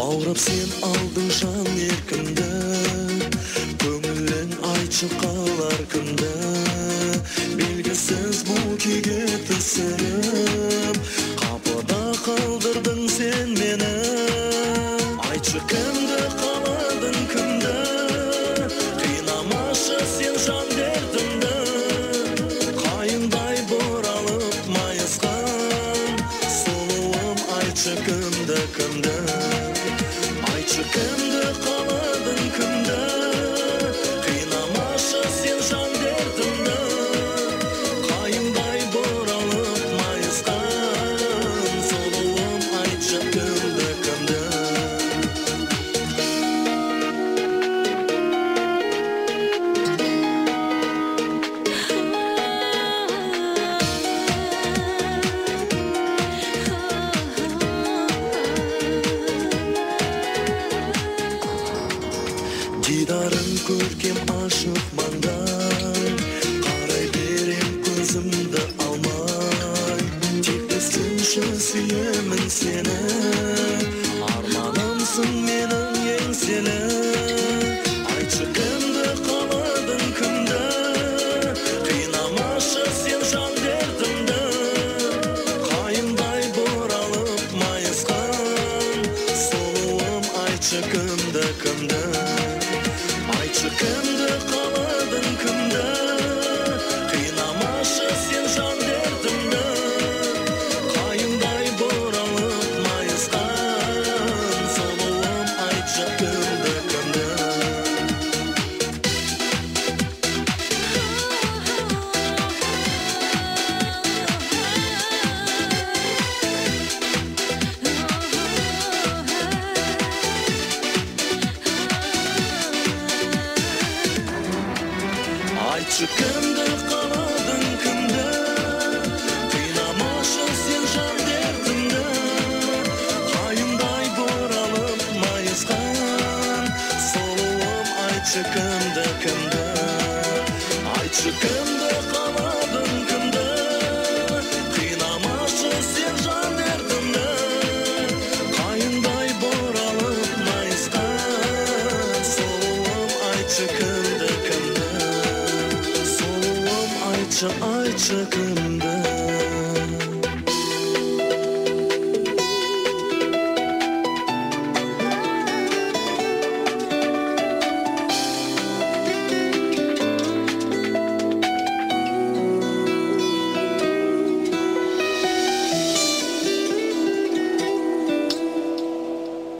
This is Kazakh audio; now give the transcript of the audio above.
Аурап сен алдың жан еркімді, көңілің айтшы қалар кімді. Белгісіз бұл күйге түсіріп, қапыда қалдырдың сен мені. Айтшы кімді қаладың кімді, қинамашы сен жан дертімді. Қайыңдай бұралып майысқан, сұлуым айтшы кімді кімді. Айтшы кімді қаладың кімді, қинамашы сен жан дертімді. Қайыңдай бұралып майысқан, сұлуым айтшы кімді кімді. Дидарың көркем ашық маңдай, қарай берем көзімді алмай. Тек түсінші сүйемін сені, арманымсың менің еңселі. Айтшы кімді қаладың кімді, қинамашы сен жан дертімді. Қайыңдай бұралып майысқан, сұлуым айтшы кімді кімді. Айтшы кімді қаладың кімді, қинамашы сен жан дертімді. Қайыңдай бұралып майысқан, сұлуым айтшы кімді кімді. Айтшы кімді қаладың кімді, қинамашы сен жан дертімді. Қайыңдай бұралып майысқан, сұлуым айтшы кімді кімді. Айтшы кімді қаладың кімді, қинамашы сен жан дертімді. Қайыңдай бұралып майысқан, сұлуым айтшы кімді кімді. Айтшы кімді.